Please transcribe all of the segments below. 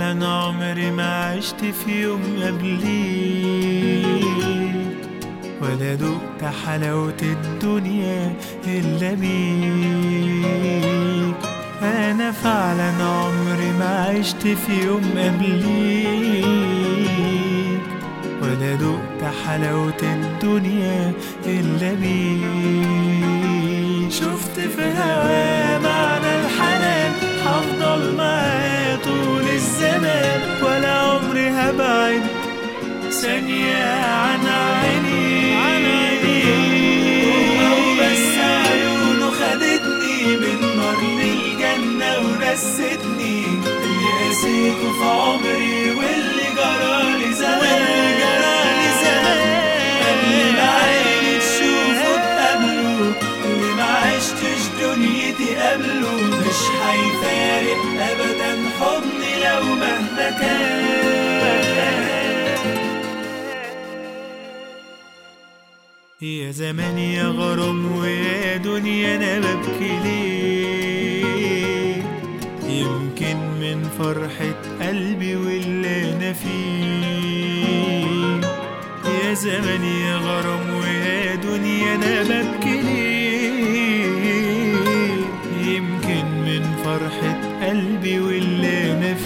فعلا عمري ما عشت في يوم قبليك، ولا دقت حلاوة الدنيا إلا بيك. أنا فعلا عمري ما عشت في يوم قبليك، ولا دقت حلاوة الدنيا إلا بيك. شفت في هوا معنى الحنان، هفضل معاه طول الزمان، ولا عمري هبعد ثانية عن عيني. هو بس عيونه خدتني من نار للجنة ونستني اللي قاسيته في عمري واللي جرالي زمان. قبل ما عيني تشوفه تقابله، اللي ما عشتش دنيتي قبله، مش هيفارق أبدا حضني لو مهما كان. يا زمان يا غرام ويا دنيا أنا ببكي ليه، يمكن من فرحة قلبي واللي أنا فيه. يا زمان يا غرام ويا دنيا أنا ببكي ليه، يمكن من فرحة قلبي واللي أنا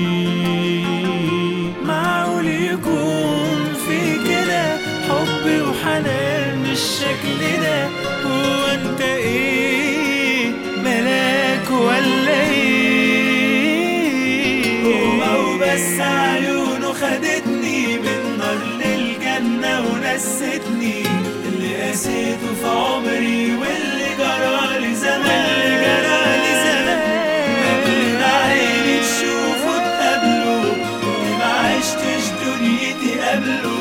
فيه. معقول يكون في كده حب وحنان بالشكل ده؟ هو انت ايه، ملاك ولا ايه؟ هو بس عيونه خدتني من نار للجنة ونستني اللي قاسيته في عمري واللي جرالي زمان. قبل ما عيني تشوفه تقابله، اللي ما عشتش دنيتي قبله،